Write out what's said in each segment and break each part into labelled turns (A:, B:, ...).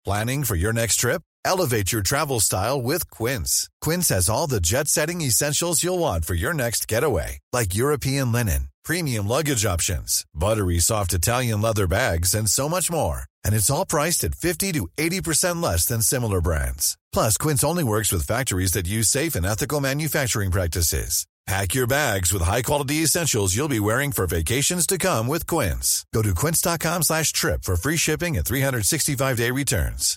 A: Planning for your next trip? Elevate your travel style with Quince. Quince has all the jet-setting essentials you'll want for your next getaway, like European linen, premium luggage options, buttery soft Italian leather bags, and so much more. And it's all priced at 50 to 80% less than similar brands. Plus, Quince only works with factories that use safe and ethical manufacturing practices. Pack your bags with high-quality essentials you'll be wearing for vacations to come with Quince. Go to quince.com/trip for free shipping and 365-day returns.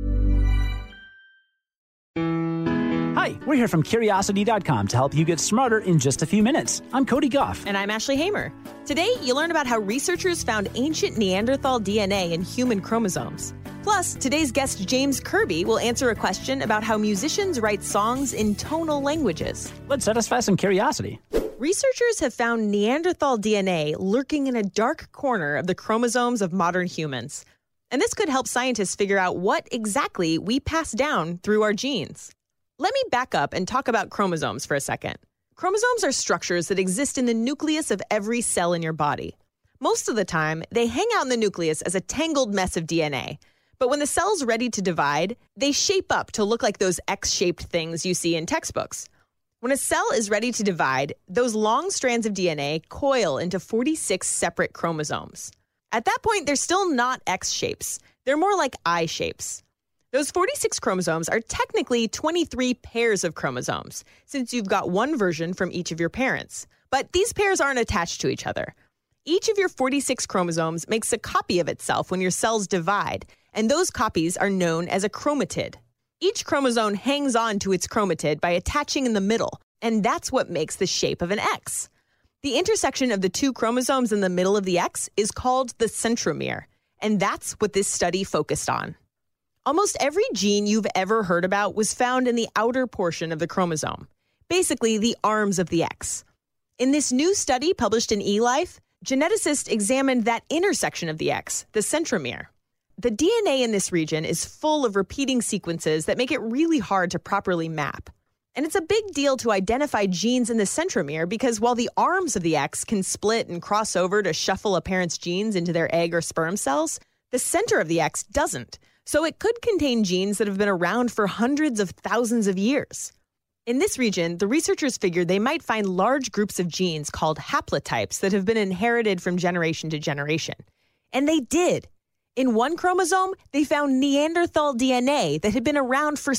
B: Hi, we're here from Curiosity.com to help you get smarter in just a few minutes. I'm Cody Goff.
C: And I'm Ashley Hamer. Today, you'll learn about how researchers found ancient Neanderthal DNA in human chromosomes. Plus, today's guest James Kirby will answer a question about how musicians write songs in tonal languages.
B: Let's satisfy some curiosity.
C: Researchers have found Neanderthal DNA lurking in a dark corner of the chromosomes of modern humans. And this could help scientists figure out what exactly we pass down through our genes. Let me back up and talk about chromosomes for a second. Chromosomes are structures that exist in the nucleus of every cell in your body. Most of the time, they hang out in the nucleus as a tangled mess of DNA. But when the cell's ready to divide, they shape up to look like those X-shaped things you see in textbooks. When a cell is ready to divide, those long strands of DNA coil into 46 separate chromosomes. At that point, they're still not X shapes. They're more like I shapes. Those 46 chromosomes are technically 23 pairs of chromosomes, since you've got one version from each of your parents. But these pairs aren't attached to each other. Each of your 46 chromosomes makes a copy of itself when your cells divide, and those copies are known as a chromatid. Each chromosome hangs on to its chromatid by attaching in the middle, and that's what makes the shape of an X. The intersection of the two chromosomes in the middle of the X is called the centromere, and that's what this study focused on. Almost every gene you've ever heard about was found in the outer portion of the chromosome, basically the arms of the X. In this new study published in eLife, geneticists examined that intersection of the X, the centromere. The DNA in this region is full of repeating sequences that make it really hard to properly map. And it's a big deal to identify genes in the centromere because while the arms of the X can split and cross over to shuffle a parent's genes into their egg or sperm cells, the center of the X doesn't. So it could contain genes that have been around for hundreds of thousands of years. In this region, the researchers figured they might find large groups of genes called haplotypes that have been inherited from generation to generation. And they did. In one chromosome, they found Neanderthal DNA that had been around for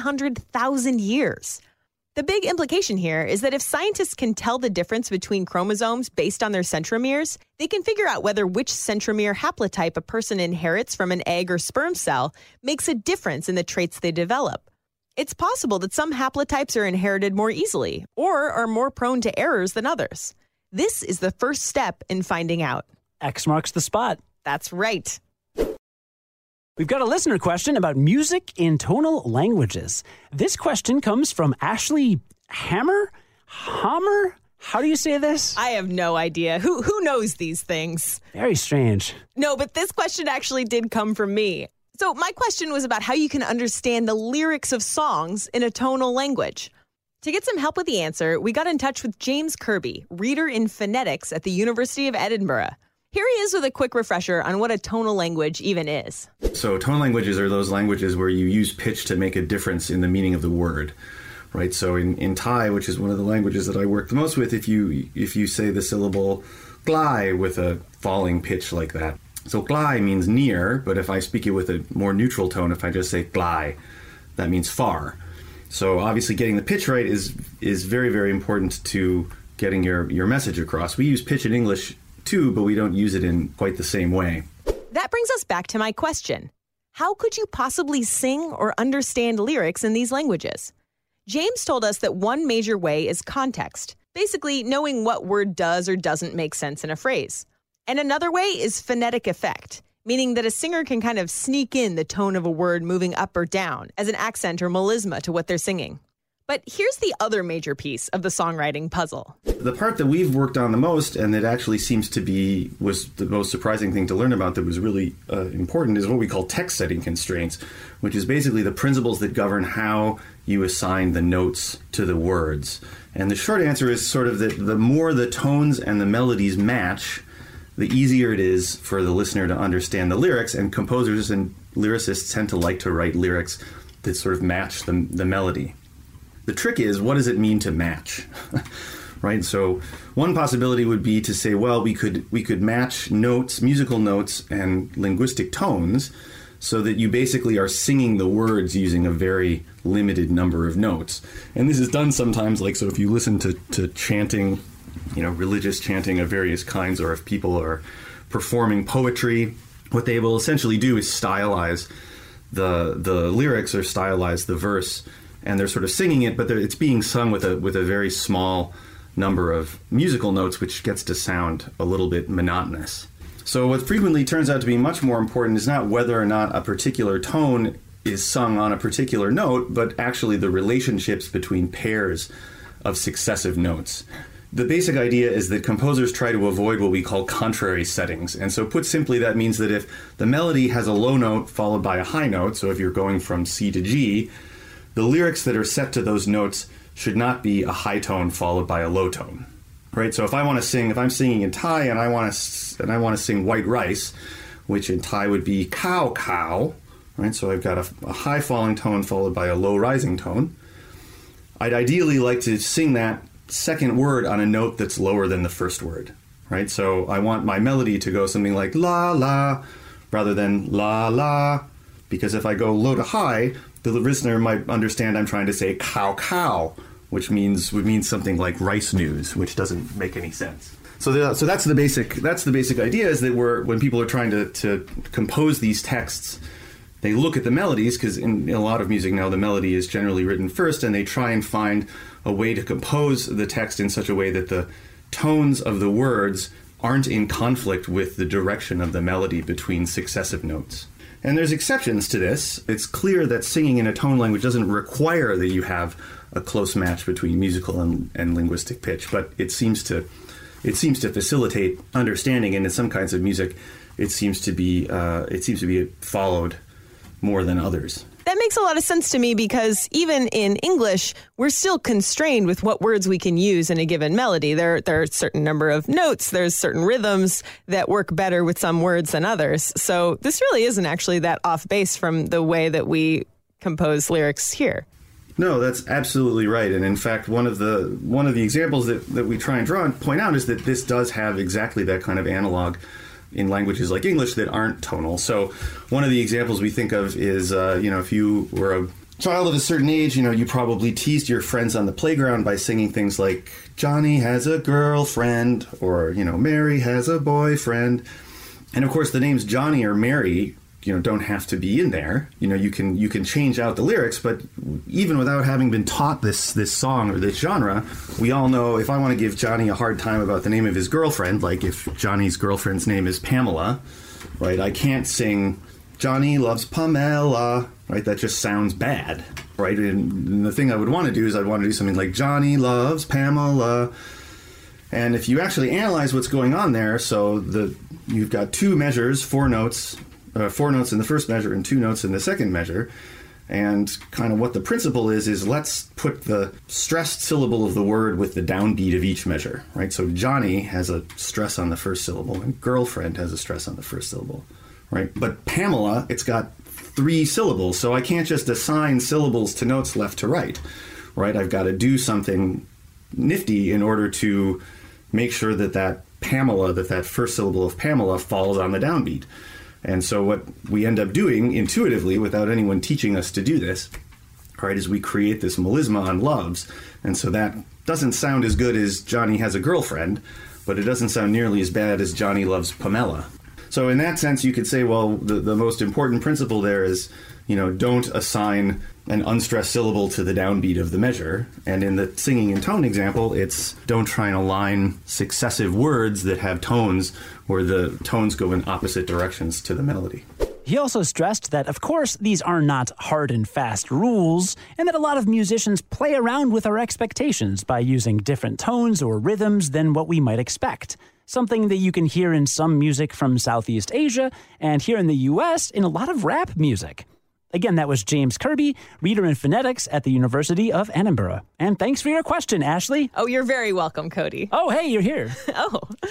C: 700,000 years. The big implication here is that if scientists can tell the difference between chromosomes based on their centromeres, they can figure out whether which centromere haplotype a person inherits from an egg or sperm cell makes a difference in the traits they develop. It's possible that some haplotypes are inherited more easily or are more prone to errors than others. This is the first step in finding out.
B: X marks the spot.
C: That's right.
B: We've got a listener question about music in tonal languages. This question comes from Ashley Hammer? How do you say this?
C: I have no idea. Who knows these things?
B: Very strange.
C: No, but this question actually did come from me. So my question was about how you can understand the lyrics of songs in a tonal language. To get some help with the answer, we got in touch with James Kirby, reader in phonetics at the University of Edinburgh. Here he is with a quick refresher on what a tonal language even is.
D: So tonal languages are those languages where you use pitch to make a difference in the meaning of the word, right? So in Thai, which is one of the languages that I work the most with, if you say the syllable glai with a falling pitch like that. So glai means near, but if I speak it with a more neutral tone, if I just say glai, that means far. So obviously getting the pitch right is very, very important to getting your message across. We use pitch in English too, but we don't use it in quite the same way.
C: That brings us back to my question. How could you possibly sing or understand lyrics in these languages? James told us that one major way is context, basically knowing what word does or doesn't make sense in a phrase. And another way is phonetic effect, meaning that a singer can kind of sneak in the tone of a word moving up or down as an accent or melisma to what they're singing. But here's the other major piece of the songwriting puzzle.
D: The part that we've worked on the most, and that actually seems to be, was the most surprising thing to learn about that was really important, is what we call text setting constraints, which is basically the principles that govern how you assign the notes to the words. And the short answer is sort of that the more the tones and the melodies match, the easier it is for the listener to understand the lyrics, and composers and lyricists tend to like to write lyrics that sort of match the melody. The trick is, what does it mean to match? Right? So one possibility would be to say, well, we could match notes, musical notes, and linguistic tones so that you basically are singing the words using a very limited number of notes. And this is done sometimes, like, so if you listen to chanting, religious chanting of various kinds, or if people are performing poetry, what they will essentially do is stylize the lyrics or stylize the verse, and they're sort of singing it, but it's being sung with a very small number of musical notes, which gets to sound a little bit monotonous. So what frequently turns out to be much more important is not whether or not a particular tone is sung on a particular note, but actually the relationships between pairs of successive notes. The basic idea is that composers try to avoid what we call contrary settings. And so put simply, that means that if the melody has a low note followed by a high note, so if you're going from C to G, the lyrics that are set to those notes should not be a high tone followed by a low tone. Right? So if I'm singing in Thai and I want to sing white rice, which in Thai would be cow cow, right? So I've got a high falling tone followed by a low rising tone. I'd ideally like to sing that second word on a note that's lower than the first word, right? So I want my melody to go something like la la rather than la la, because if I go low to high, the listener might understand I'm trying to say cow cow, which would mean something like rice news, which doesn't make any sense. So that's the basic idea, is that when people are trying to compose these texts, they look at the melodies, because in a lot of music now the melody is generally written first, and they try and find a way to compose the text in such a way that the tones of the words aren't in conflict with the direction of the melody between successive notes. And there's exceptions to this. It's clear that singing in a tone language doesn't require that you have a close match between musical and linguistic pitch, but it seems to facilitate understanding, and in some kinds of music it seems to be followed more than others.
C: That makes a lot of sense to me, because even in English, we're still constrained with what words we can use in a given melody. There are a certain number of notes, there's certain rhythms that work better with some words than others. So this really isn't actually that off base from the way that we compose lyrics here.
D: No, that's absolutely right. And in fact, one of the examples that we try and draw and point out is that this does have exactly that kind of analog in languages like English that aren't tonal. So one of the examples we think of is, if you were a child of a certain age, you probably teased your friends on the playground by singing things like Johnny has a girlfriend, or, Mary has a boyfriend. And of course, the names Johnny or Mary, don't have to be in there. You can change out the lyrics, but even without having been taught this song or this genre, we all know if I want to give Johnny a hard time about the name of his girlfriend, like if Johnny's girlfriend's name is Pamela, right? I can't sing Johnny loves Pamela, right? That just sounds bad, right? And the thing I would want to do is I'd want to do something like Johnny loves Pamela. And if you actually analyze what's going on there, so you've got two measures, four notes in the first measure and two notes in the second measure. And kind of what the principle is let's put the stressed syllable of the word with the downbeat of each measure, right? So Johnny has a stress on the first syllable and girlfriend has a stress on the first syllable, right? But Pamela, it's got 3 syllables, so I can't just assign syllables to notes left to right, right? I've got to do something nifty in order to make sure that Pamela, that first syllable of Pamela falls on the downbeat. And so what we end up doing intuitively, without anyone teaching us to do this, right, is we create this melisma on loves. And so that doesn't sound as good as Johnny has a girlfriend, but it doesn't sound nearly as bad as Johnny loves Pamela. So in that sense, you could say, well, the most important principle there is, don't assign an unstressed syllable to the downbeat of the measure. And in the singing in tone example, it's don't try and align successive words that have tones where the tones go in opposite directions to the melody.
B: He also stressed that, of course, these are not hard and fast rules, and that a lot of musicians play around with our expectations by using different tones or rhythms than what we might expect. Something that you can hear in some music from Southeast Asia, and here in the U.S. in a lot of rap music. Again, that was James Kirby, reader in phonetics at the University of Edinburgh. And thanks for your question, Ashley.
C: Oh, you're very welcome, Cody.
B: Oh, hey, you're here.
C: Oh.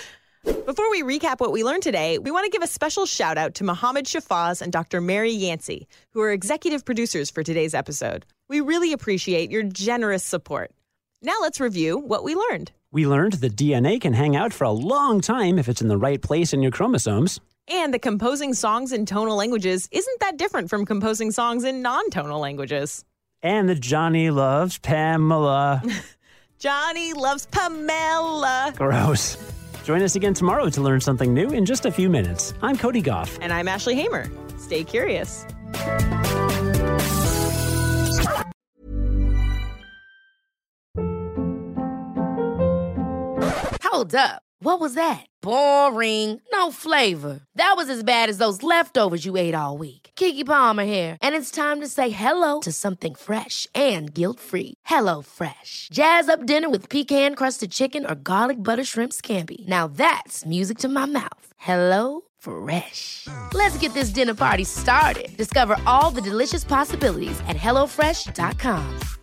C: Before we recap what we learned today, we want to give a special shout out to Mohammed Shafaz and Dr. Mary Yancey, who are executive producers for today's episode. We really appreciate your generous support. Now let's review what we learned.
B: We learned that DNA can hang out for a long time if it's in the right place in your chromosomes.
C: And that composing songs in tonal languages isn't that different from composing songs in non-tonal languages.
B: And that Johnny loves Pamela.
C: Johnny loves Pamela.
B: Gross. Join us again tomorrow to learn something new in just a few minutes. I'm Cody Goff.
C: And I'm Ashley Hamer. Stay curious.
E: Hold up. What was that? Boring. No flavor. That was as bad as those leftovers you ate all week. Keke Palmer here. And it's time to say hello to something fresh and guilt-free. HelloFresh. Jazz up dinner with pecan-crusted chicken or garlic butter shrimp scampi. Now that's music to my mouth. HelloFresh. Let's get this dinner party started. Discover all the delicious possibilities at HelloFresh.com.